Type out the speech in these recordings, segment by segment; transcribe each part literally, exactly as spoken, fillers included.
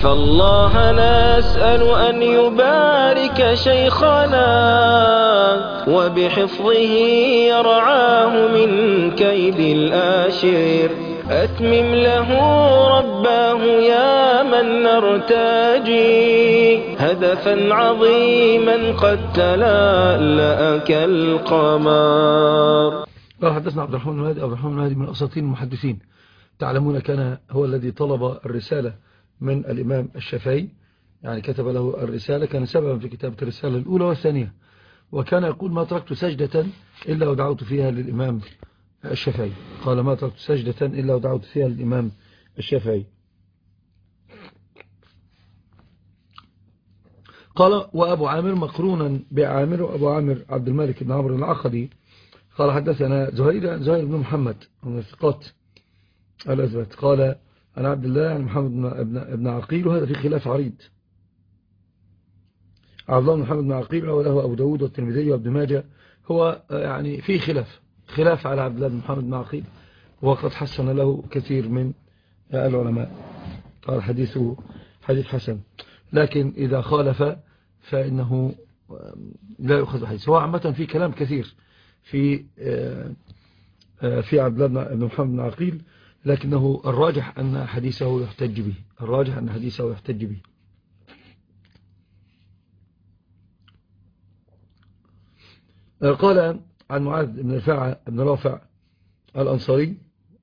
فالله نسأل أن يبارك شيخنا وبحفظه يرعاه من كيد الآشر. أتمم له رباه يا من نرتجي هدفا عظيما قد تلألأ كالقمر. قال حدثنا عبد الرحمن المهدي. عبد الرحمن المهدي من أساطين المحدثين، تعلمون كان هو الذي طلب الرسالة من الإمام الشافعي، يعني كتب له الرسالة، كان سببا في كتابة الرسالة الأولى والثانية، وكان يقول ما تركت سجدة إلا ودعوت فيها للإمام الشافعي. قال ما تركت سجدة إلا ودعوت فيها للإمام الشافعي. قال وأبو عامر مقرونا بعامر، وأبو عامر عبد الملك بن عمرو العقدي. قال حدثنا زهير زهير بن محمد من الثقات الأثبت. قال أنا عبد الله يعني محمد بن ابن عقيل، وهذا في خلاف عريض. عبد الله بن محمد بن عقيل وله أبو داود والترمذي وابن ماجه، هو يعني في خلاف خلاف على عبد الله بن محمد بن عقيل، وقد حسن له كثير من العلماء، قال حديثه حديث حسن، لكن إذا خالف فإنه لا يؤخذ حديث. هو عامة في كلام كثير في في عبد الله بن محمد بن عقيل، لكنه الراجح أن حديثه يحتج به، الراجح أن حديثه يحتج به. قال عن معاذ بن رفاعة بن رافع الأنصاري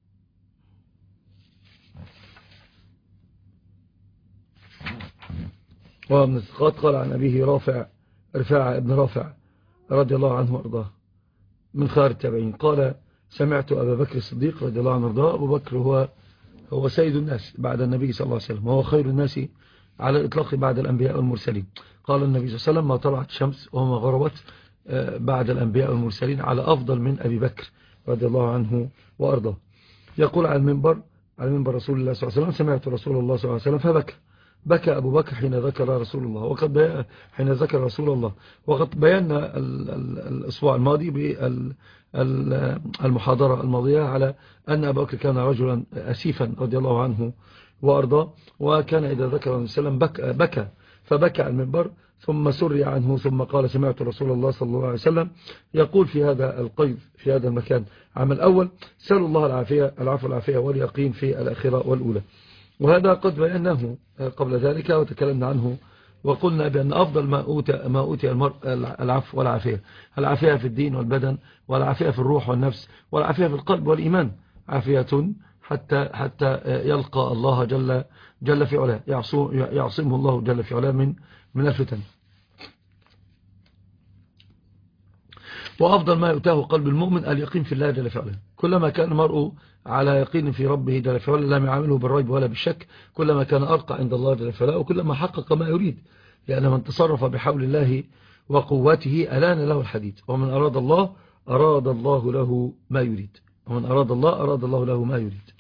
ومن الثقات، قال عن أبيه رافع رفاعة بن رافع رضي الله عنه وارضاه من خيار التابعين، قال سمعت أبا بكر الصديق رضي الله عنه وارضاه. أبو بكر هو هو سيد الناس بعد النبي صلى الله عليه وسلم، وهو خير الناس على الإطلاق بعد الأنبياء والمرسلين. قال النبي صلى الله عليه وسلم ما طلعت الشمس وما غربت بعد الأنبياء والمرسلين على أفضل من أبي بكر رضي الله عنه وأرضاه. يقول على المنبر على منبر رسول الله صلى الله عليه وسلم سمعت رسول الله صلى الله عليه وسلم فبكى بكى أبو بكر حين ذكر رسول الله، وقد حين ذكر رسول الله وقد بينا الأسبوع الماضي بالمحاضرة الماضية على أن أبو بكر كان رجلا أسيفا رضي الله عنه وأرضاه، وكان إذا ذكر النبي صلى الله عليه وسلم بكى فبكى على المنبر، ثم سري عنه ثم قال سمعت رسول الله صلى الله عليه وسلم يقول في هذا القيد في هذا المكان عام الأول سألوا الله العافية العفو العافية واليقين في الآخرة والأولى. وهذا قد بيناه قبل ذلك وتكلمنا عنه، وقلنا بأن أفضل ما أوتي ما أوتي المرء العفو والعافية، العافية في الدين والبدن، والعافية في الروح والنفس، والعافية في القلب والإيمان، عافية حتى حتى يلقى الله جل جل في علاه، يعصمه الله جل في علاه من من الفتن. وأفضل ما يؤتاه قلب المؤمن اليقين في الله جل في علاه. كلما كان المرء على يقين في ربه جل في علاه لم يعامله بالريب ولا بالشك، كلما كان أرقى عند الله جل في علاه، وكلما حقق ما يريد، لأن من تصرف بحول الله وقوته ألان له الحديد، ومن أراد الله أراد الله له ما يريد، ومن أراد الله أراد الله له ما يريد.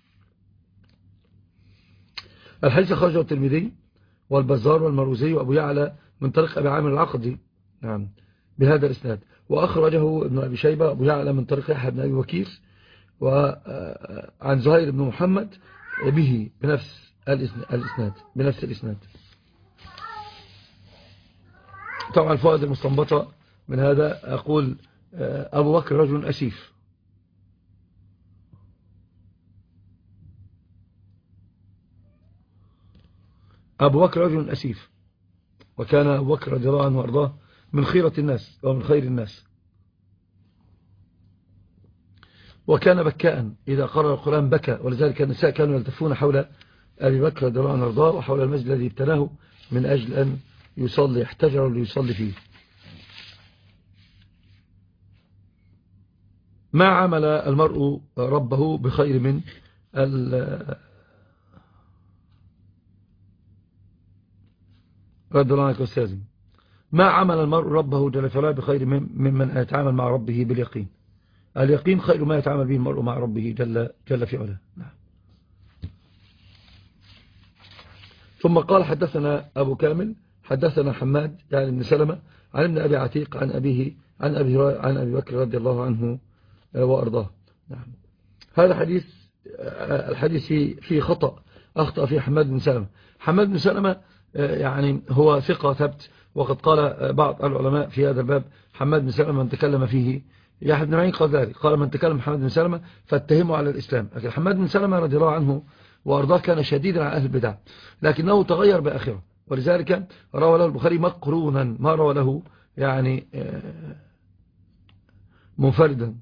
الحديث خرجه الترمذي والبزار والمروزي وأبو يعلى من طريق أبي عامر العقدي نعم بهذا الإسناد، وأخرجه ابن أبي شيبة أبو يعلى من طريق يحيى بن أبي وكير وعن زهير بن محمد به بنفس الإسناد بنفس الإسناد. طبعا الفوائد المستنبطة من هذا أقول أبو بكر رجل أسيف، أبو بكر رجل أسيف، وكان أبو بكر رضي الله عنه وأرضاه من خيرة الناس ومن خير الناس، وكان بكاء إذا قرأ القرآن بكى، ولذلك النساء كانوا يلتفون حول أبي بكر رضي الله عنه وأرضاه وحول المسجد الذي ابتناه من أجل أن يصلي، احتجروا ليصلي فيه. ما عمل المرء ربه بخير من رضي الله عنك أستاذي ما عمل المرء ربه جل في علاه بخير ممن يتعامل مع ربه باليقين. اليقين خير ما يتعامل به المرء مع ربه جل, جل في علاه. ثم قال حدثنا أبو كامل حدثنا حماد يعني ابن سلمة عن ابن أبي عتيق عن أبيه عن أبي, عن أبي بكر رضي الله عنه وأرضاه. نعم. هذا حديث الحديث فيه خطأ أخطأ فيه حماد بن سلمة. حماد بن سلمة يعني هو ثقة ثبت، وقد قال بعض العلماء في هذا الباب حماد بن سلمة من تكلم فيه، يحيى بن معين قال ذلك، قال من تكلم حماد بن سلمة فاتهمه على الإسلام. لكن حماد بن سلمة رضي الله عنه وأرضاه كان شديدا على أهل البدع، لكنه تغير بآخره، ولذلك روى له البخاري مقرونا، ما روى له يعني منفردا.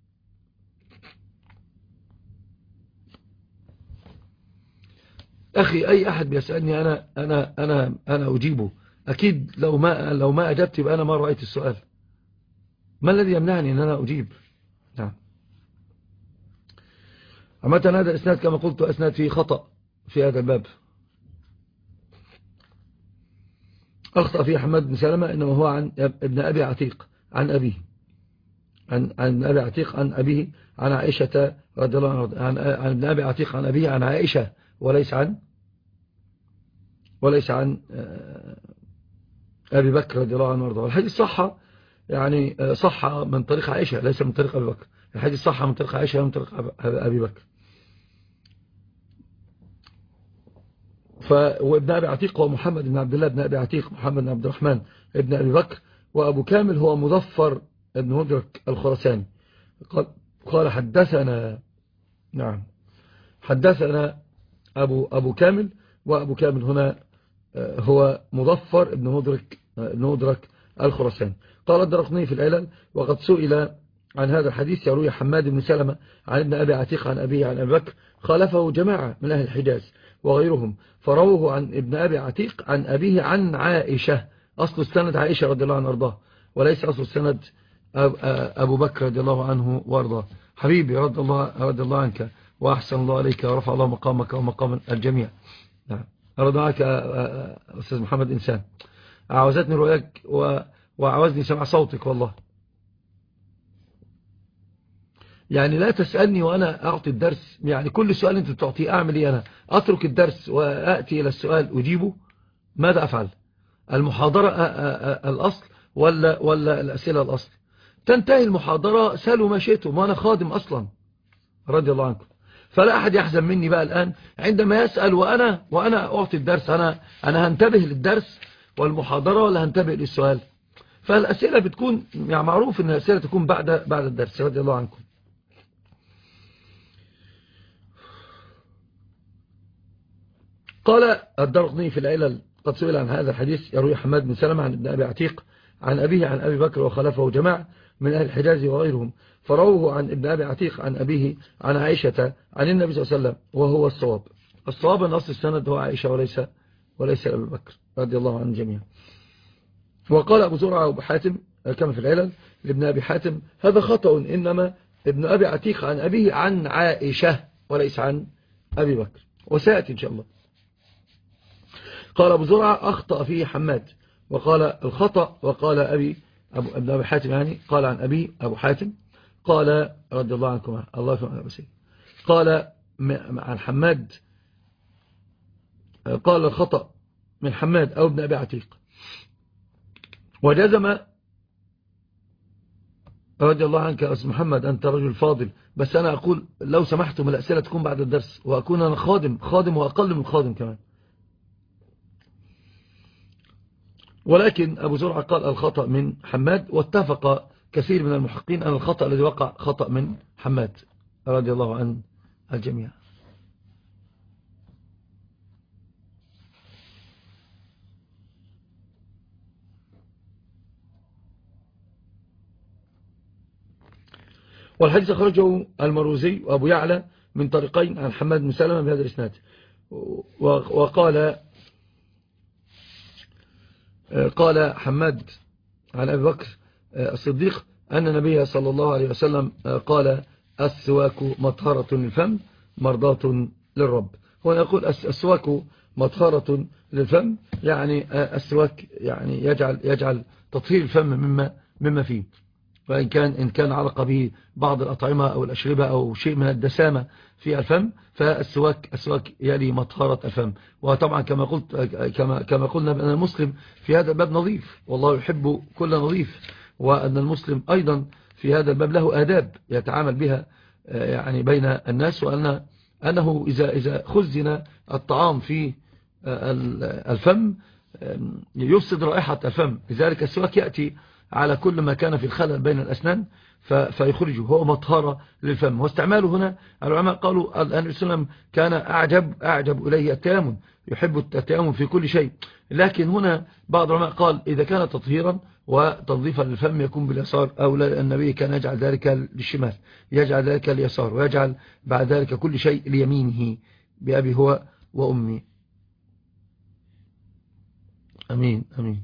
أخي أي أحد بيسألني أنا أنا أنا أنا أجيبه أكيد. لو ما لو ما أجبت يبقى أنا ما رأيت السؤال. ما الذي يمنعني أن أنا أجيب؟ نعم. عامة هذا الإسناد كما قلت أسناد فيه خطأ في هذا الباب. أخطأ فيه حماد بن سلمة إنما هو عن ابن أبي عتيق عن أبيه، عن عن أبي عتيق عن أبيه عن عائشة رضي الله عنها، عن عن ابن أبي عتيق عن أبيه عن عائشة، وليس عن وليس عن أبي بكر رضي الله عنه وارضاه. الحديث صح يعني صح من طريق عائشة ليس من طريق أبي بكر. الحديث صح من طريق عائشة من طريق أبي بكر. وابن أبي عتيق هو محمد بن عبد الله بن أبي عتيق محمد بن عبد الرحمن ابن أبي بكر. وأبو كامل هو مظفر بن هدرك الخرساني. قال, قال حدثنا نعم حدثنا أبو, أبو كامل. وأبو كامل هنا هو مظفر بن هدرك بن هدرك الخرساني. قال الدرقطني في العلل وقد سئل عن هذا الحديث يروي حماد بن سلمة عن ابن أبي عتيق عن أبيه عن أبي بكر، خالفه جماعة من أهل الحجاز وغيرهم فروه عن ابن أبي عتيق عن أبيه عن عائشة. أصل السند عائشة رضي الله عنها وارضاه، وليس أصل السند أبو بكر رضي الله عنه وارضاه. حبيبي رضي الله, رضي الله عنك وأحسن الله عليك ورفع الله مقامك ومقام الجميع. نعم أرضى عنك أستاذ محمد إنسان، أعوزتني رؤياك وأعوزني سمع صوتك والله. يعني لا تسألني وأنا أعطي الدرس، يعني كل سؤال أنت تعطيه أعمل إيه؟ أنا أترك الدرس وأأتي إلى السؤال أجيبه؟ ماذا أفعل؟ المحاضرة الأصل ولا, ولا الأسئلة الأصل؟ تنتهي المحاضرة سألوا ما شئتم وأنا خادم أصلا رضي الله عنكم. فلا أحد يحزن مني بقى الآن عندما يسأل وأنا وأنا أعطي الدرس. أنا أنا هنتبه للدرس والمحاضرة ولا هنتبه للسؤال؟ فالأسئلة بتكون يعني معروف أن الأسئلة تكون بعد بعد الدرس رضي الله عنكم. قال الدرقطني في العلل قد سئل عن هذا الحديث يروي حماد بن سلمة عن ابن أبي عتيق عن أبيه عن أبي بكر وخلفه جماعة من أهل الحجاز وغيرهم فروه عن ابن أبي عتيق عن أبيه عن عائشة عن النبي صلى الله عليه وسلم وهو الصواب. الصواب أن أصل السند هو عائشة وليس وليس أبي بكر رضي الله عنه جميعا. وقال أبو زرعة وأبو حاتم كما في العلل لابن أبي حاتم هذا خطأ، إنما ابن أبي عتيق عن أبيه عن عائشة وليس عن أبي بكر، وسيأتي إن شاء الله. قال أبو زرعة أخطأ فيه حماد، وقال الخطأ وقال أبي أبو ابن أبي حاتم يعني قال عن أبي أبو حاتم قال رضي الله عنكم الله يفهم أبسي قال عن حماد قال الخطأ من حماد أو ابن أبي عتيق. وجزم رضي الله عنك يا أستاذ محمد أنت رجل فاضل، بس أنا أقول لو سمحتم الأسئلة تكون بعد الدرس وأكون أنا خادم خادم وأقل من خادم كمان. ولكن أبو زرعة قال الخطأ من حماد، واتفق كثير من المحققين أن الخطأ الذي وقع خطأ من حماد رضي الله عن الجميع. والحديث أخرجه المروزي وأبو يعلى من طريقين عن حماد بن سلمة بهذا الإسناد. وقال قال حماد عن أبي بكر الصديق أن النبي صلى الله عليه وسلم قال السواك مطهرة للفم مرضاة للرب. ونقول السواك مطهرة للفم يعني السواك يعني يجعل يجعل تطهير الفم مما مما فيه، وإن كان إن كان علق به بعض الأطعمة أو الأشربة أو شيء من الدسامة في الفم، فالسواك السواك يلي مطهرة الفم. وطبعا كما قلت كما كما قلنا بأن المسلم في هذا الباب نظيف، والله يحب كل نظيف، وأن المسلم أيضا في هذا الباب له آداب يتعامل بها يعني بين الناس، وأن أنه إذا, إذا خزن الطعام في الفم يفسد رائحة الفم، لذلك السواك يأتي على كل ما كان في الخلل بين الأسنان فيخرجه، هو مطهرة للفم. واستعماله هنا العلماء قالوا النبي صلى الله عليه وسلم كان أعجب, أعجب إليه التيامن، يحب التيامن في كل شيء، لكن هنا بعض العلماء قال إذا كان تطهيرا وتنظيفا للفم يكون باليسار، أو النبي كان يجعل ذلك للشمال، يجعل ذلك لليسار، ويجعل بعد ذلك كل شيء ليمينه بأبي هو وأمي. أمين أمين.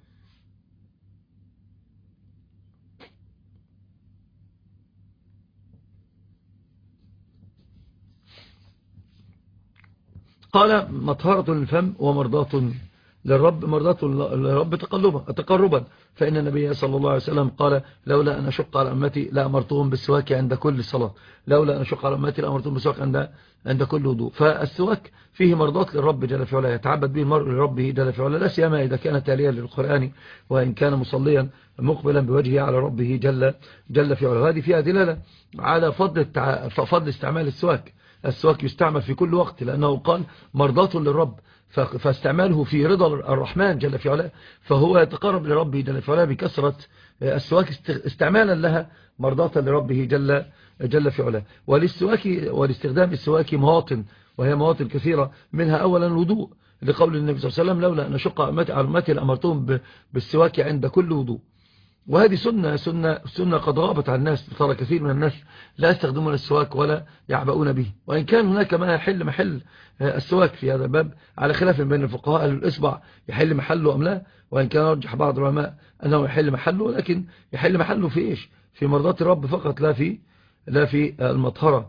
قال مطهرة للفم ومرضاة للرب، مرضاة للرب تقلبا تقربا، فإن النبي صلى الله عليه وسلم قال لولا أن أشق على أمتي لأمرتهم بالسواك عند كل صلاة، لولا أن أشق على أمتي لأمرتهم بالسواك عند عند كل وضوء. فالسواك فيه مرضاة للرب جل في علاه، يتعبد به المرء لربه جل في علاه، لا سيما إذا كان تاليا للقرآن وإن كان مصليا مقبلا بوجهه على ربه جل جل في علاه. هذه فيها دلالة على فضل فضل استعمال السواك. السواك يستعمل في كل وقت لأنه قال مرضاة للرب، فاستعماله في رضا الرحمن جل في علاه، فهو يتقرب لربه جل في علاه بكثرة السواك استعمالا لها مرضاة لربه جل جل في علاه. وللسواك والاستخدام السواك مواطن، وهي مواطن كثيرة، منها أولا الوضوء، لقول النبي صلى الله عليه وسلم لولا أن أشق على أمتي لأمرتهم بالسواك عند كل وضوء. وهذه سنة سنة سنة قد غابت عن الناس، ترى كثير من الناس لا يستخدمون السواك ولا يعبؤون به، وإن كان هناك ما يحل محل السواك في هذا الباب على خلاف بين الفقهاء، الإصبع يحل محله أم لا، وإن كان يرجح بعض العلماء أنه يحل محله، لكن يحل محله في إيش؟ في مرضات الرب فقط، لا في لا في المطهرة.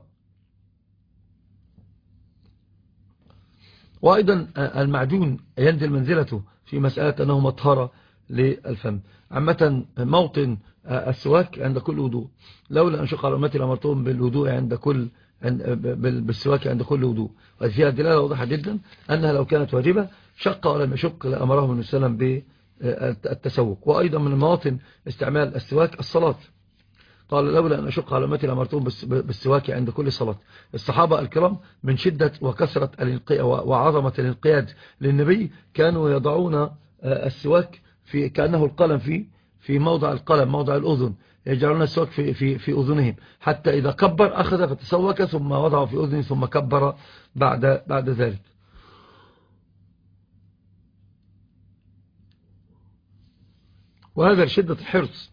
وأيضا المعجون ينزل منزلته في مسألة أنه مطهرة للفم. عامة موطن السواك عند كل وضوء، لولا أن شق على أمتي لأمرتهم بالوضوء عند كل بالسواك عند كل وضوء. وفيها دلالة واضحة جدا أنها لو كانت واجبة شق ولم يشق لأمرهم النبي صلى الله عليه وسلم بالتسوق. وأيضا من المواطن استعمال السواك الصلاة، قال لولا أن أشق على أمتي لأمرتهم بالسواك عند كل صلاة. الصحابة الكرام من شدة وكثرة وعظمة الانقياد للنبي كانوا يضعون السواك في كأنه القلم في في موضع القلم، موضع الأذن، يجعلون السواك في في في أذنهم، حتى إذا كبر أخذ فتسوك ثم وضعه في أذنه ثم كبر بعد بعد ذلك. وهذا لشدة الحرص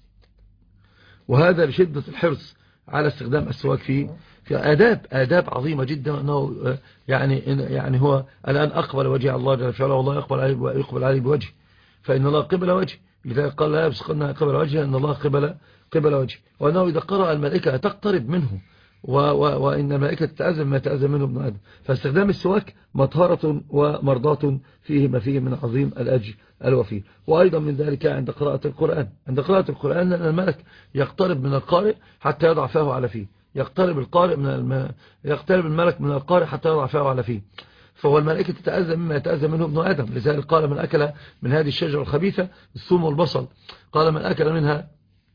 وهذا لشدة الحرص على استخدام السواك في في آداب آداب عظيمة جدا، أنه يعني يعني هو الآن أقبل وجه الله جل وعلا، والله يقبل عليه يقبل عليه بوجه، فإن الله قبل وجه، لذلك قال لا يبصقنا قبل وجه، أن الله قبل قبل وجه، وأنه إذا قرأ الملائكة تقترب منه، وإن الملائكة تتأذى ما يتأذى منه ابن آدم. فاستخدام السواك مطهرة ومرضاة فيه ما فيه من عظيم الأجر الوفي. وأيضا من ذلك عند قراءة القرآن، عند قراءة القرآن أن الملك يقترب من القارئ حتى يضع فاه على فيه، يقترب القارئ من الم... يقترب الملك من القارئ حتى يضع فاه على فيه، فهو الملائكة تتأذى مما يتأذى منه ابن آدم. لذلك قال من أكل من هذه الشجرة الخبيثة الثوم والبصل، قال من أكل منها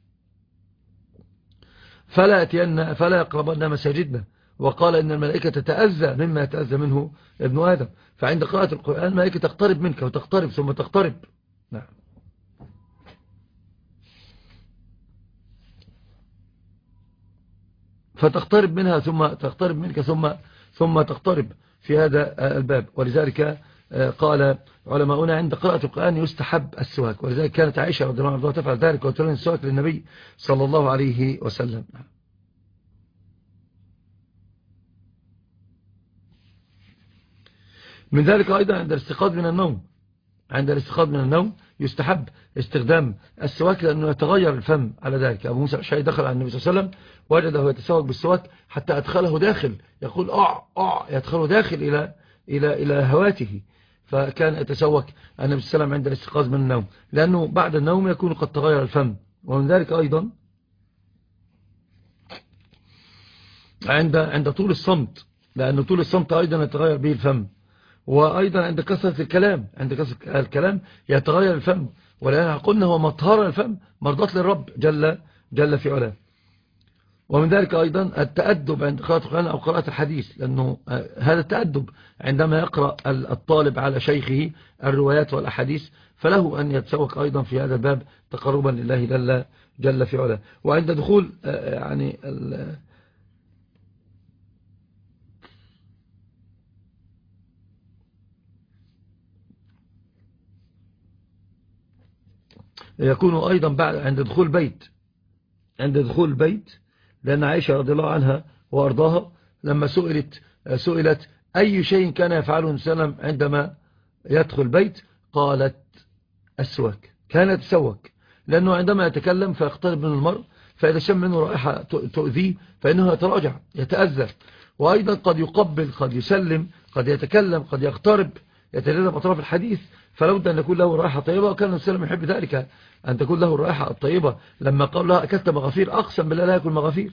فلا أتين فلا يقربن مساجدنا، وقال إن الملائكة تتأذى مما يتأذى منه ابن آدم. فعند قراءة القرآن الملائكة تقترب منك وتقترب ثم تقترب، نعم، فتقترب منها ثم تقترب منك ثم ثم تقترب في هذا الباب. ولذلك قال علماؤنا عند قراءة القرآن يستحب السواك، ولذلك كانت عائشة رضي الله عنها تفعل ذلك وتلين السواك للنبي صلى الله عليه وسلم. من ذلك أيضا عند الاستيقاظ من النوم، عند الاستيقاظ من النوم يستحب استخدام السواك لأنه يتغير الفم على ذلك. أبو موسى الأشعري دخل على النبي صلى الله عليه وسلم وجده يتسوق بالسواك حتى أدخله داخل، يقول أع أع يدخله داخل إلى إلى إلى هواته، فكان يتسوق النبي صلى الله عليه وسلم عند الاستيقاظ من النوم، لأنه بعد النوم يكون قد تغير الفم. ومن ذلك أيضا عند عند طول الصمت، لأن طول الصمت أيضا يتغير به الفم. وأيضا عند كثرة الكلام، عند كثرة الكلام يتغير الفم، ولأن قلنا هو مطهر الفم مرضات للرب جل جل في علاه. ومن ذلك أيضا التأدب عند قراءة القرآن أو قراءة الحديث، لأنه هذا التأدب عندما يقرأ الطالب على شيخه الروايات والأحاديث فله أن يتسوق أيضا في هذا الباب تقربا لله جل, جل في علاه. وعند دخول يعني يكون أيضا بعد عند دخول بيت عند دخول البيت لأن عائشة رضي الله عنها وأرضاها لما سئلت سئلت أي شيء كان يفعله النبي عندما يدخل بيت قالت السواك. كان يتسوك لأنه عندما يتكلم فيقترب من المرء فإذا شم منه رائحة تؤذيه فإنه يتراجع يتأذى. وأيضا قد يقبل قد يسلم قد يتكلم قد يقترب يتجاذب أطراف الحديث، فلا بد أن يكون له رائحة طيبة. وكان النبي صلى الله عليه وسلم يحب ذلك أن تكون له الرائحة الطيبة. لما قال لها أكلت مغافير أقسم بالله لا يأكل مغافير.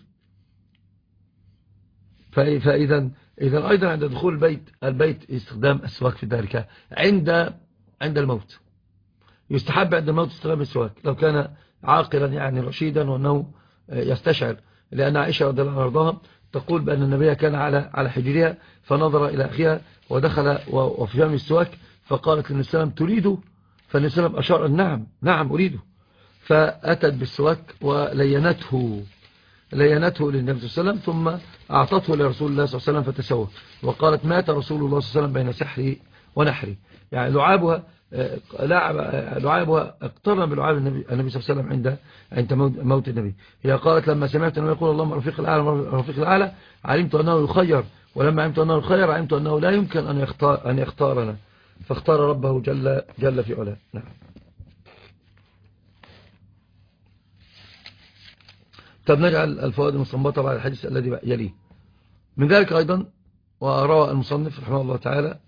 فإذا إذا أيضا عند دخول البيت البيت استخدام السواك في ذلك. عند عند الموت يستحب عند الموت استخدام السواك لو كان عاقلا يعني رشيدا وأنه يستشعر، لأن عائشة رضي الله عنها وارضاها تقول بأن النبي كان على على حجرها فنظر إلى أخيها ودخل وفي فم السواك فقالت للنبي صلى الله عليه وسلم تريده؟ فالنبي صلى الله عليه وسلم أشار نعم نعم أريده، فأتت بالسواك ولينته لينته للنبي صلى الله عليه وسلم ثم أعطته لرسول الله صلى الله عليه وسلم فتسوى وقالت مات رسول الله صلى الله عليه وسلم بين سحري ونحري. يعني لعابها لعب لعابها اقترن بلعاب النبي النبي صلى الله عليه وسلم عند عند موت النبي. هي قالت لما سمعت انه يقول اللهم رفيق الاعلى رفيق الاعلى علمت انه يخير، ولما علمت انه يخير علمت انه لا يمكن ان يختار ان يختارنا فاختار ربه جل جل في علاه. نعم. طب نجعل الفوائد المستنبطه بعد الحديث الذي يليه. من ذلك ايضا وروى المصنف رحمه الله تعالى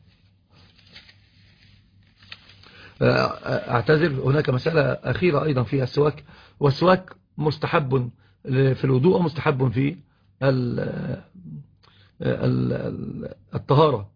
اعتذر هناك مسألة أخيرة أيضا فيها السواك، والسواك مستحب في الوضوء ومستحب في الطهارة.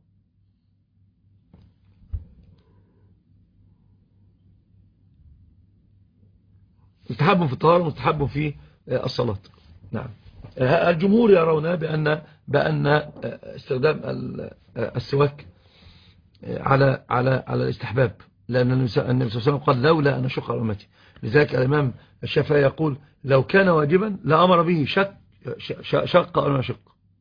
مستحب في الطهارة ومستحب في الصلاة. نعم. الجمهور يرون بأن بأن استخدام السواك على على على الاستحباب، لأن النبي صلى الله عليه وسلم قال لولا أن أشق على أمتي. لذلك الإمام الشافعي يقول لو كان واجبا لأمر به شق شق أو ما شق.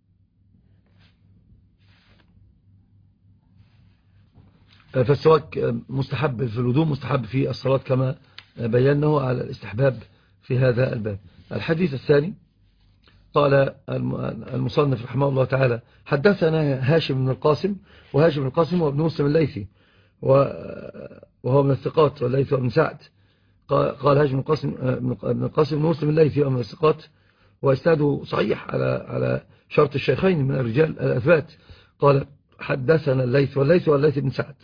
فالسواك مستحب في الوضوء مستحب في الصلاة كما بيناه على الاستحباب في هذا الباب. الحديث الثاني قال المصنف رحمه الله تعالى حدثنا هاشم بن القاسم، وهاشم بن القاسم هو ابن مسلم الليثي وهو من الثقات، والليث بن سعد. قال هاشم بن القاسم بن القاسم بن مسلم الليثي من الثقات واسناده صحيح على على شرط الشيخين من الرجال الأثبات. قال حدثنا الليث، والليث هو الليث بن سعد.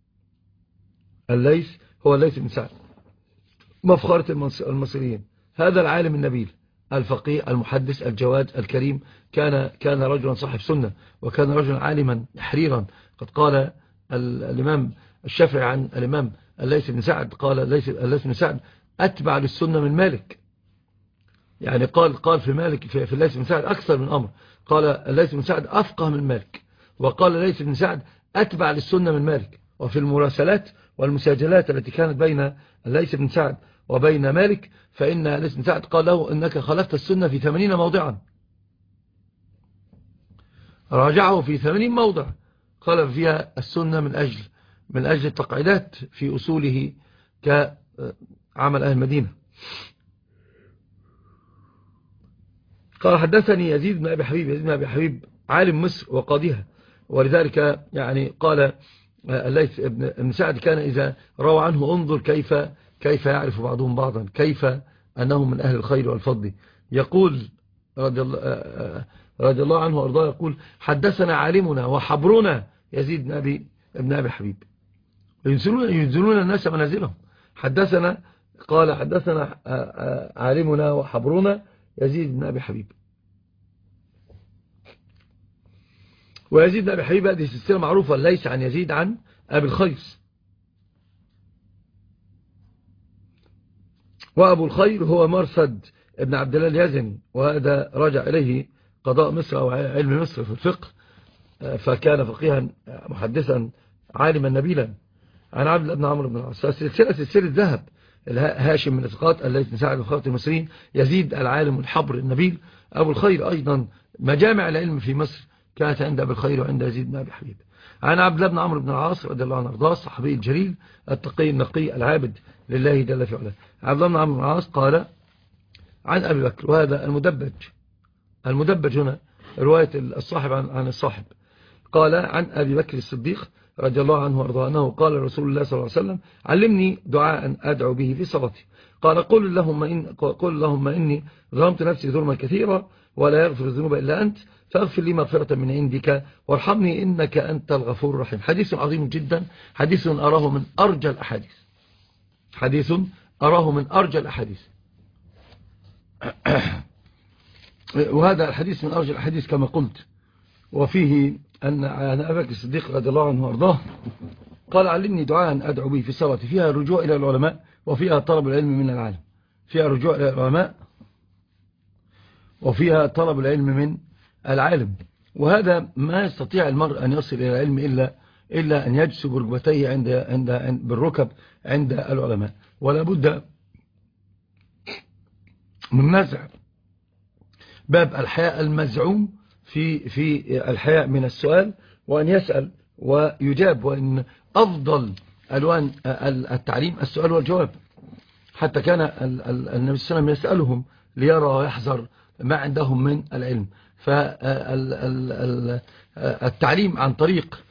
الليث هو الليث بن سعد مفخرة المصريين. هذا العالم النبيل الفقيه المحدث الجواد الكريم كان كان رجلا صاحب سنة، وكان رجلا عالما حريرا. قد قال الإمام الشافعي عن الإمام الليث بن سعد قال الليث بن سعد أتبع للسنة من مالك. يعني قال قال في مالك في, في الليث بن سعد أكثر من أمر. قال الليث بن سعد أفقه من مالك، وقال الليث بن سعد أتبع للسنة من مالك. وفي المراسلات والمساجلات التي كانت بين الليث بن سعد وبين مالك فإن الليث بن سعد قال له إنك خالفت السنة في ثمانين موضعا. راجعه في ثمانين موضع قال فيها السنة من أجل من أجل التقعيدات في أصوله كعمل أهل المدينة. قال حدثني يزيد بن أبي حبيب. يزيد بن أبي حبيب عالم مصر وقاضيها، ولذلك يعني قال الليث بن سعد كان إذا روى عنه انظر كيف كيف يعرف بعضهم بعضا، كيف أنهم من أهل الخير والفضل. يقول رضي الله, رضي الله عنه وأرضاه يقول حدثنا عالمنا وحبرنا يزيد بن أبي, بن أبي حبيب ينزلون, ينزلون الناس منازلهم. حدثنا قال حدثنا عالمنا وحبرنا يزيد بن أبي حبيب. ويزيد بن أبي حبيب هذه السلسلة معروفة ليس عن يزيد عن أبي الخير، وأبو الخير هو مرثد ابن عبد الله اليزني، وهذا رجع إليه قضاء مصر أو علم مصر في الفقه، فكان فقيها محدثا عالما نبيلا. عن عبد الله بن عمرو بن العاص. سلسلة سلسلة ذهب هاشم من الثقات التي تساعد الخط المصريين. يزيد العالم الحبر النبيل أبو الخير، أيضا مجامع العلم في مصر كانت عند أبي الخير وعند يزيد بن أبي حبيب. عن عبد الله بن عمرو بن العاص رضي الله عنه وارضاه، الصحابي الجليل التقي النقي العابد لله جل في علاه. عبد الله بن عمرو بن العاص قال عن أبي بكر، وهذا المدبج المدبج هنا رواية الصاحب عن, عن الصاحب، قال عن أبي بكر الصديق رضي الله عنه وارضاه أنه قال رسول الله صلى الله عليه وسلم: علمني دعاء أدعو به في صلاتي. قال: قل اللهم, إن قل اللهم إني ظلمت نفسي ظلما كثيرا ولا يغفر الذنوب إلا أنت فاغفر لي مغفرة من عندك وارحمني إنك أنت الغفور الرحيم. حديث عظيم جدا، حديث أراه من أرجى الأحاديث، حديث أراه من أرجى الأحاديث. وهذا الحديث من أرجى الأحاديث كما قلت، وفيه أن أبي بكر الصديق رضي الله عنه وارضاه قال: علمني دعاء أدعو به في الصلاة، فيها رجوع إلى العلماء وفيها طلب العلم من العالم، فيها رجوع إلى العلماء وفيها طلب العلم من العالم. وهذا ما يستطيع المرء أن يصل إلى العلم إلا إلا أن يجسب بركبتيه عند عند بالركب عند العلماء. ولا بد من نزع باب الحياء المزعوم في في الحياء من السؤال، وأن يسأل ويجاب، وأن أفضل ألوان التعليم السؤال والجواب. حتى كان النبي صلى الله عليه وسلم يسألهم ليرى ويحذر ما عندهم من العلم. فالتعليم عن طريق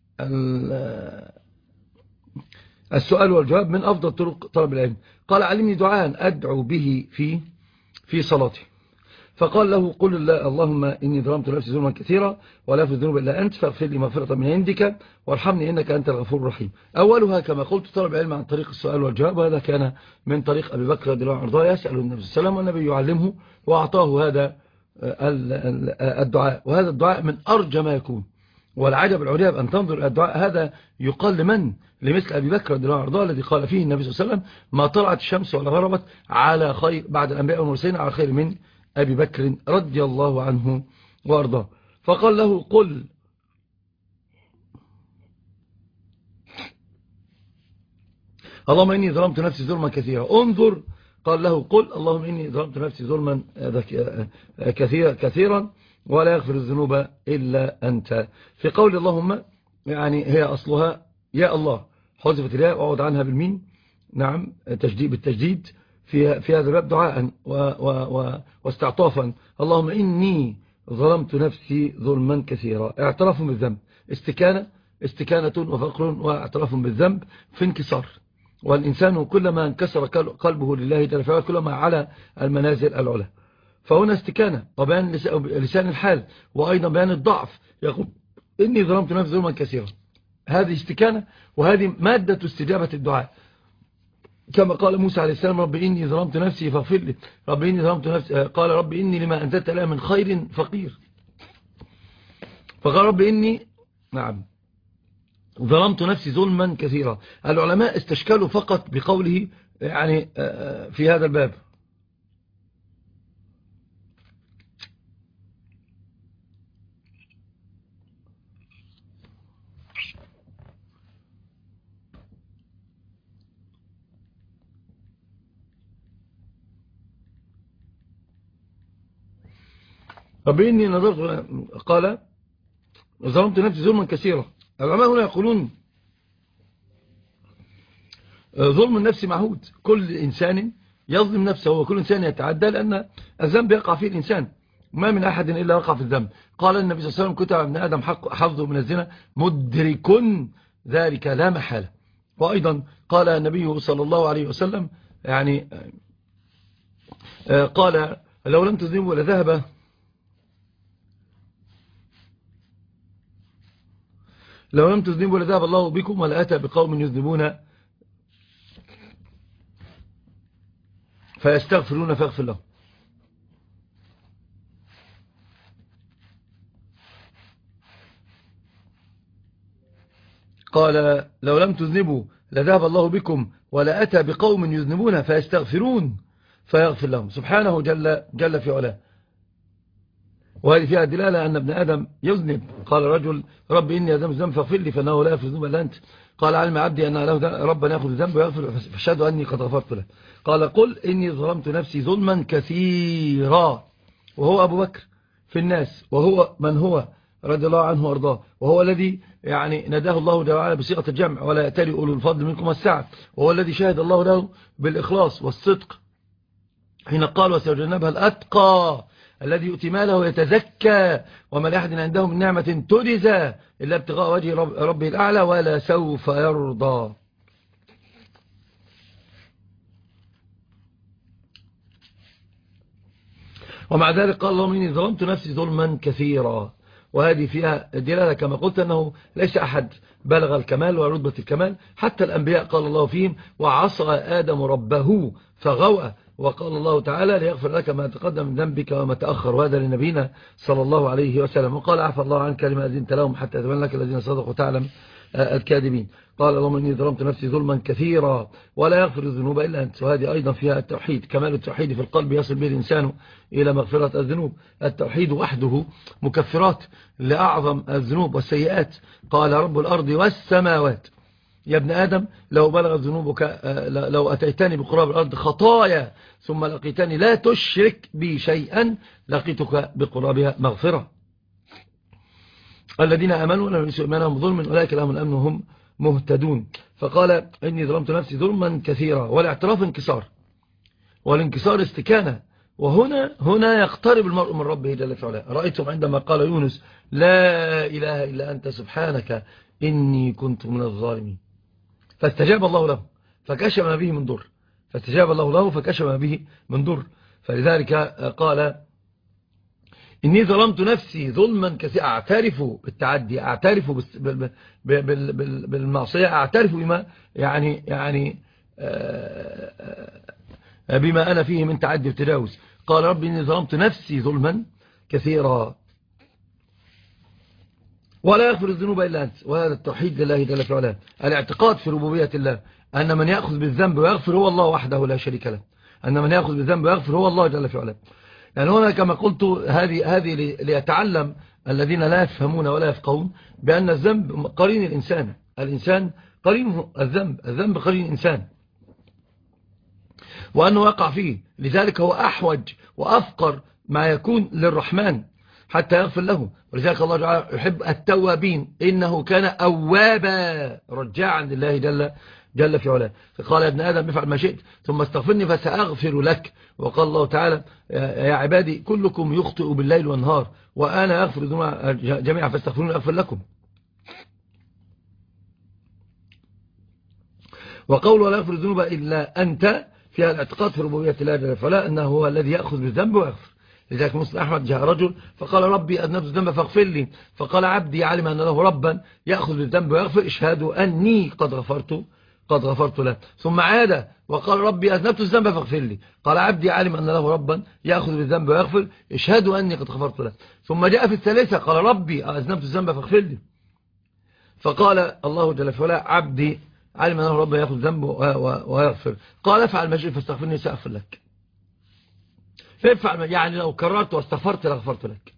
السؤال والجواب من أفضل طرق طلب العلم. قال: علمني دعاء أدعو به في في صلاتي. فقال له: قل اللهم إني ظلمت نفسي ظلما كثيرا ولا يغفر الذنوب إلا أنت فاغفر لي مغفرة من عندك وارحمني إنك أنت الغفور الرحيم. أولها كما قلت طلب العلم عن طريق السؤال والجواب، وهذا كان من طريق أبي بكر رضي الله عنه وارضاه، يسأل النبي صلى الله عليه وسلم والنبي يعلمه وأعطاه هذا الدعاء. وهذا الدعاء من أرجى ما يكون، والعجب العجاب أن تنظر الدعاء هذا يقال لمن؟ لمثل أبي بكر رضي الله عنه وارضاه، الذي قال فيه النبي صلى الله عليه وسلم: ما طلعت الشمس ولا غربت على خير بعد الأنبياء والمرسلين على خير من أبي بكر رضي الله عنه وارضاه. فقال له: قل اللهم إني ظلمت نفسي ظلما كثيرا. انظر، قال له: قل اللهم إني ظلمت نفسي ظلما كثيرا كثيرا ولا يغفر الذنوب إلا أنت. في قول اللهم يعني هي أصلها يا الله، حذفت الياء وعود عنها بالميم، نعم، تجديد بالتجديد في في هذا الباب دعاء واستعطافا. اللهم إني ظلمت نفسي ظلما كثيرا، اعتراف بالذنب، استكانة استكانة وفقر واعتراف بالذنب في انكسار. والإنسان كلما انكسر قلبه لله جل وعلا كلما على المنازل العلى. فهنا استكانة وبيان لسان الحال، وأيضا بيان الضعف، يقول إني ظلمت نفسي ظلما كثيرا. هذه استكانة، وهذه مادة استجابة الدعاء، كما قال موسى عليه السلام: رب إني ظلمت نفسي فاغفر لي. رب إني ظلمت نفسي، قال: رب إني لما أنزلت إلي من خير فقير. فقال: رب إني نعم ظلمت نفسي ظلما كثيرا. العلماء استشكلوا فقط بقوله يعني في هذا الباب. رب إني نظرت، قال: ظلمت نفسي ظلما كثيرا. العلماء هنا يقولون ظلم النفس معهود، كل إنسان يظلم نفسه وكل إنسان يتعدى، لأن الذنب يقع فيه الإنسان، ما من أحد إلا وقع في الذنب. قال النبي صلى الله عليه وسلم: كتب ابن آدم حظه من الزنا مدرك ذلك لا محالة. وأيضا قال النبي صلى الله عليه وسلم يعني قال: لو لم تذنبوا لذهب لو لم تذنبوا لذهب الله بكم ولأتى بقوم يذنبون فيستغفرون فاغفر لهم. قال: لو لم تذنبوا لذهب الله بكم ولأتى بقوم يذنبون فيستغفرون فيغفر لهم سبحانه جل, جل في علاه. وهذه فيها دلالة أن ابن آدم يذنب. قال رجل رب إني أذنب ذنب فاغفر لي فإنه لا يغفر الذنوب إلا أنت. قال علم عبدي أن له ربا يأخذ الذنب ويغفر فاشهد أني قد غفرت له. قال قل إني ظلمت نفسي ظلما كثيرا، وهو أبو بكر في الناس، وهو من هو رضي الله عنه وارضاه، وهو الذي يعني نداه الله جل وعلا بصيغة الجمع ولا يأتري أولو الفضل منكم والسعة، وهو الذي شهد الله له بالإخلاص والصدق حين قال وسيجنبها الأتقى الذي يؤتي ماله ويتزكى وما لأحد عنده من نعمة تجزى إلا ابتغاء وجه رب ربه الأعلى ولا سوف يرضى. ومع ذلك قال اللهم إني ظلمت نفسي ظلما كثيرا. وهذه فيها دلالة كما قلت أنه ليس أحد بلغ الكمال ورتبة الكمال، حتى الأنبياء قال الله فيهم وعصى آدم ربه فغوى، وقال الله تعالى ليغفر لك ما تقدم من ذنبك وما تأخر، وهذا لنبينا صلى الله عليه وسلم. وقال عفى الله عنك لما أذنت لهم حتى يتبين لك الذين صدقوا تعلم الكاذبين. قال اللهم إني ظلمت نفسي ظلما كثيرا ولا يغفر الذنوب إلا أنت. وهذه أيضا فيها التوحيد، كمال التوحيد في القلب يصل به الإنسان إلى مغفرة الذنوب. التوحيد وحده مكفرات لأعظم الذنوب والسيئات. قال رب الأرض والسماوات يا ابن آدم لو بلغت ذنوبك لو أتيتني بقراب الأرض خطايا ثم لقيتني لا تشرك بي شيئا لقيتك بقرابها مغفرة. الذين آمنوا ولم يلبسوا إيمانهم ظلما أولئك لهم الأمن وهم مهتدون. فقال إني ظلمت نفسي ظلما كثيرا، والاعتراف انكسار، والانكسار استكانة. وهنا هنا يقترب المرء من ربه جل في علاه. رأيتم عندما قال يونس لا إله إلا أنت سبحانك إني كنت من الظالمين، فاستجاب الله له فكشف ما به من ضر، فاستجاب الله له فكشف ما به من ضر. فلذلك قال إني ظلمت نفسي ظلما كثيرا، أعترف بالتعدي، أعترف بالمعصية، أعترف بما يعني يعني بما أنا فيه من تعدي وتجاوز. قال ربي إني ظلمت نفسي ظلما كثيرا ولا يغفر الذنوب إلا أنت. وهذا التوحيد لله جل في علاه، الاعتقاد في ربوبية الله، أن من يأخذ بالذنب ويغفر هو الله وحده لا شريك له، أن من يأخذ بالذنب ويغفر هو الله جل في علاه. يعني هنا كما قلت هذه هذه ليتعلم الذين لا يفهمون ولا يفقهون بأن الذنب قرين الإنسان، الإنسان قرين الذنب، الذنب قرين الإنسان، وأنه يقع فيه. لذلك هو أحوج وأفقر ما يكون للرحمن حتى يغفر له. ولذلك الله تعالى يحب التوابين إنه كان أوابا رجاعا لله جل جل في علاه. فقال يا ابن آدم افعل ما شئت ثم استغفرني فسأغفر لك. وقال الله تعالى يا عبادي كلكم يخطئ بالليل والنهار وأنا أغفر الذنوب جميعا فاستغفروني أغفر لكم. وقول ولا يغفر الذنوب إلا أنت فيها الاعتقاد في ربوبية الله جل في علاه أنه هو الذي يأخذ بالذنب ويغفر. لذلك مسلم أحمد جاء رجل فقال ربي أذنبت الذنب فاغفر لي، فقال عبدي علم أن له ربا يأخذ بالذنب ويغفر اشهدوا أني قد غفرت قد غفرت له. ثم عاد وقال ربي أذنبت الذنب فاغفر لي، قال عبدي علم أن له ربا يأخذ بالذنب ويغفر اشهدوا أني قد غفرت له. ثم جاء في الثالثة قال ربي أذنبت الذنب فاغفر لي، فقال الله جل في علاه عبدي علم أنه ربا يأخذ الذنب ويغفر، قال افعل ما شئت فاستغفرني سأغفر لك. فافعل يعني لو كررت واستغفرت لغفرت لك.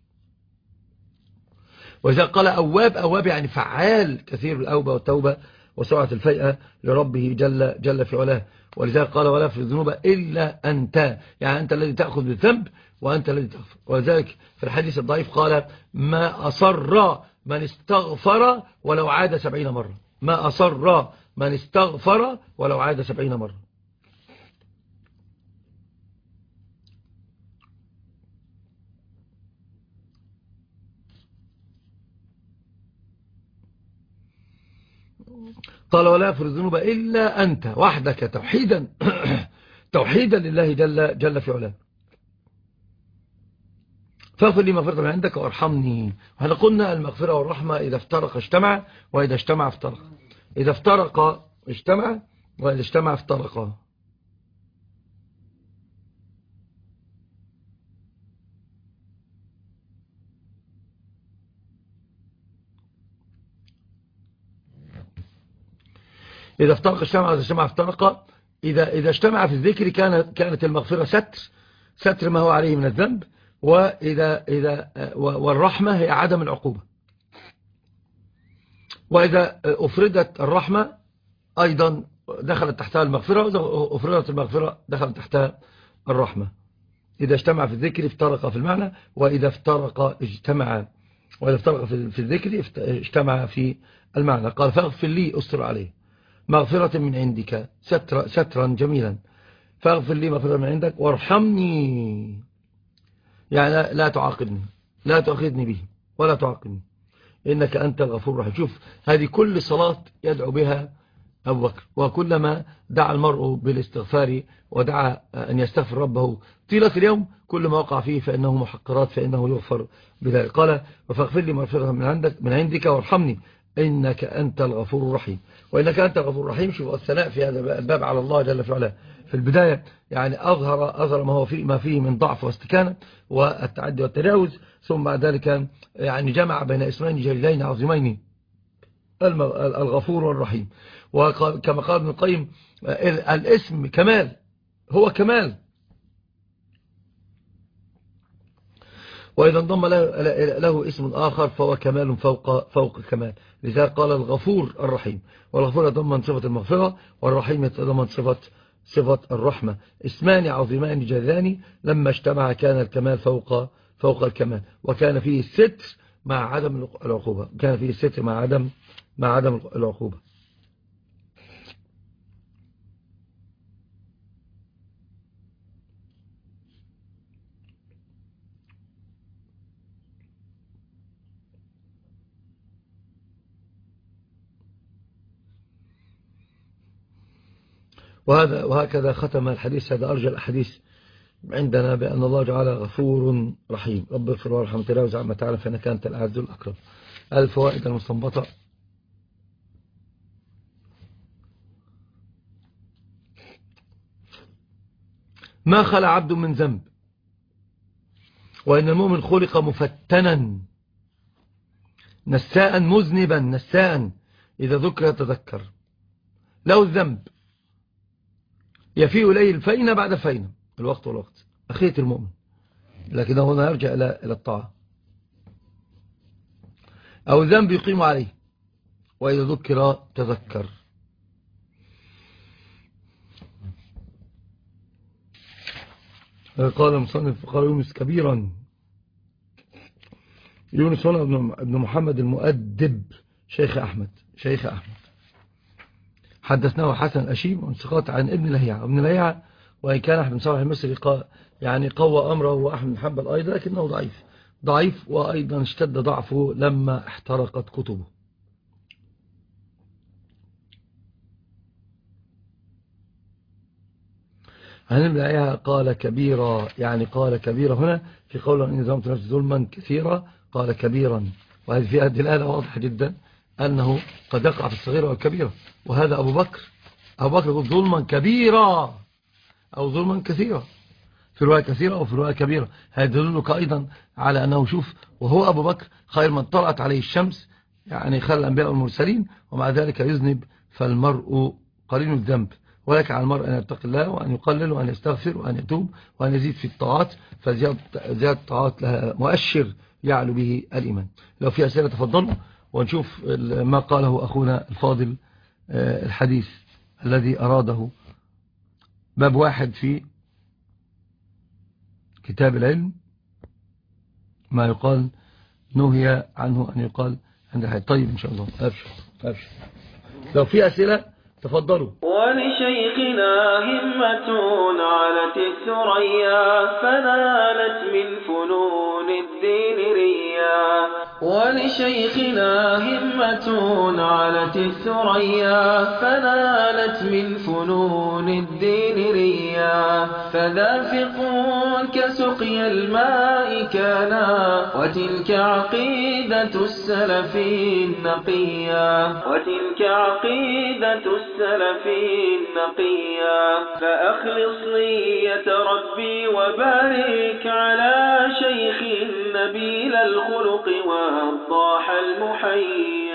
وإذا قال أواب، أواب يعني فعال كثير الأوبة والتوبة وسرعة الفيئة لربه جل جل في علاه. ولذلك قال ولا يغفر الذنوب إلا أنت، يعني أنت الذي تأخذ بالذنب وأنت الذي تغفر. ولذلك في الحديث الضعيف قال ما أصر من استغفر ولو عاد سبعين مرة، ما أصر من استغفر ولو عاد سبعين مرة. قال ولا يغفر الذنوب إلا أنت وحدك توحيدا توحيدا لله جل جل في علاه. فاغفر لي مغفرة من عندك وارحمني. وإحنا قلنا المغفرة والرحمة إذا افترق اجتمع وإذا اجتمع افترق، إذا افترق اجتمع وإذا اجتمع افترق. إذا افترق اجتمع وإذا اجتمع افترق. إذا, إذا اجتمع في الذكر كانت, كانت المغفرة ستر ستر ما هو عليه من الذنب، وإذا إذا والرحمة هي عدم العقوبة. وإذا أفردت الرحمة أيضا دخلت تحتها المغفرة، وإذا أفردت المغفرة دخلت تحتها الرحمة. إذا اجتمع في الذكر افترق في المعنى، وإذا افترق اجتمع، وإذا افترق في الذكر اجتمع في المعنى. قال فاغفر لي أستر عليه مغفرة من عندك، ستر سترا جميلا. فاغفر لي مغفرة من عندك وارحمني، يعني لا, لا تعاقبني، لا تأخذني به ولا تعاقبني، إنك أنت الغفور الرحيم. شوف هذه كل صلاة يدعو بها أبو بكر، وكلما دعا المرء بالاستغفار ودعا أن يستغفر ربه طيلة اليوم كل ما وقع فيه فإنه محقرات فإنه يغفر بذلك. قال وفاغفر لي مغفرة من عندك من عندك وارحمني إنك أنت الغفور الرحيم. وإنك أنت الغفور الرحيم، شوف الثناء في هذا الباب على الله جل في علاه في البداية، يعني أظهر أظهر ما هو فيه ما فيه من ضعف واستكانة والتعدي والتجاوز، ثم بعد ذلك يعني جمع بين اسمين جليلين عظيمين الغفور والرحيم. وكما قال ابن القيم الاسم كمال، هو كمال، وإذا انضم له, له اسم آخر فهو كمال فوق فوق كمال. لذلك قال الغفور الرحيم، والغفور يتضمن صفة المغفرة، والرحيم يتضمن صفة صفة الرحمة. اسمان عظيمان جليلان لما اجتمع كان الكمال فوق فوق الكمال، وكان فيه الستر مع عدم العقوبة، كان فيه الستر مع عدم مع عدم العقوبة. وهذا وهكذا ختم الحديث. هذا أرجى الأحاديث عندنا بأن الله جعل غفور رحيم. رب اغفر وارحم تجاوز عما تعالى فإنك أنت الأعز الأكرم. الفوائد المستنبطة: ما خلى عبد من ذنب، وإن المؤمن خلق مفتنا نساء مذنبا نساء إذا ذكر يتذكر. له الذنب يفيء إليه الفينة بعد فينة، الوقت والوقت، أخية المؤمن، لكنه هنا يرجع إلى الطاعة. أو ذنب يقيم عليه وإذا ذكر تذكر. قال المصنف قال يونس كبيرا، يونس هنا ابن محمد المؤدب شيخ أحمد شيخ أحمد حدثناه حسن أشيم وانسقاط عن ابن لهيعة. ابن لهيعة وإن كان أحمد بن صالح المصري يعني قوى أمره وأحمد بن حنبل أيضا، لكنه ضعيف ضعيف وأيضا اشتد ضعفه لما احترقت كتبه. عن ابن لهيعة قال كبيرا، يعني قال كبيرا هنا في قوله إن ظلمت نفسي ظلما كثيرا قال كبيرا، وهذه في هذه الآية واضحة جدا أنه قد يقع في الصغيرة والكبيرة. وهذا أبو بكر أبو بكر يقول ظلما كبيرا أو ظلما كثيرا، في رواية كثيرة أو في رواية كبيرة. هذا يدلك أيضا على أنه شوف وهو أبو بكر خير من طلعت عليه الشمس، يعني خير الأنبياء والمرسلين، ومع ذلك يذنب. فالمرء قرين الذنب، ولك على المرء أن يتقي الله وأن يقلل وأن يستغفر وأن يتوب وأن يزيد في الطاعات، فزيادة الطاعات لها مؤشر يعلو به الإيمان. لو في أسئلة تفضلوا ونشوف ما قاله أخونا الفاضل الحديث الذي أراده. باب واحد في كتاب العلم ما يقال نهي عنه أن يقال عند حد. طيب إن شاء الله أبشر أبشر لو في أسئلة تفضلوا. ولشيخنا همة علت الثريا فنالت من فنون الدين ريا. ولشيخنا همة علت الثريا فنالت من فنون الدين ريا. فذافق كسقي الماء كانا وتلك عقيدة السلف النقيا. وتلك عقيدة السلف النقيا. فأخلص نية ربي وبارك على شيخ نبيل الخلق وضاح المحيا.